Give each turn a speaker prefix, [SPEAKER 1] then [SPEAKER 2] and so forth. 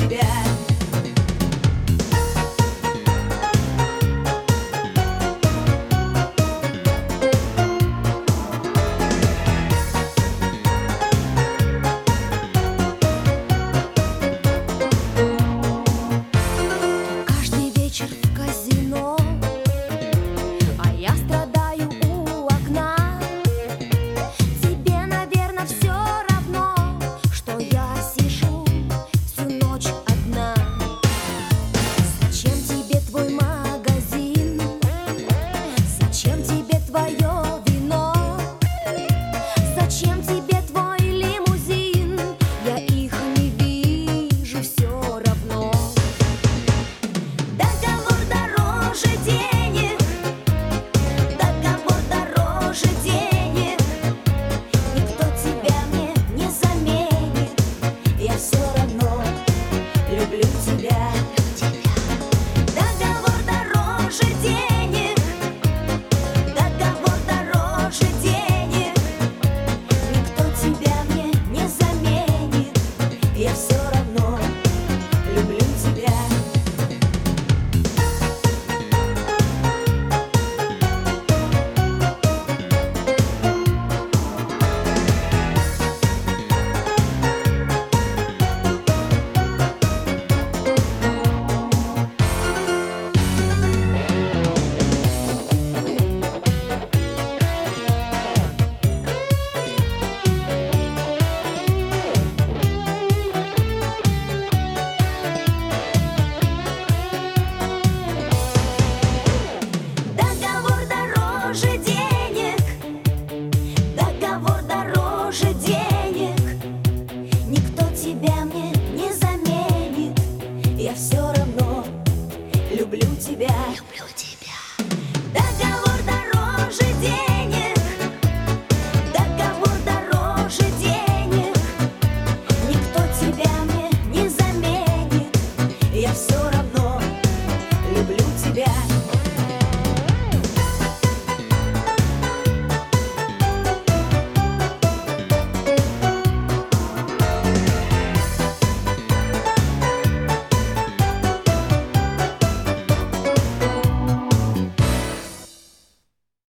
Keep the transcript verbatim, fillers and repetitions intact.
[SPEAKER 1] тебя.
[SPEAKER 2] Каждый вечер в казино, а я страдаю у окна. Тебе, наверное, все равно, что я сижу всю ночь одна. Зачем тебе твой магазин? Зачем тебе твое вино? Зачем тебе твой лимузин? Я их не вижу все равно. Договор дороже денег, договор дороже денег. Никто тебя мне не заменит, я все равно люблю тебя. Договор дороже денег, договор дороже денег. Никто тебя мне не заменит, я все равно люблю тебя. Договор дороже денег, договор дороже денег. Никто тебя мне не заменит, я все равно люблю тебя. Люблю тебя.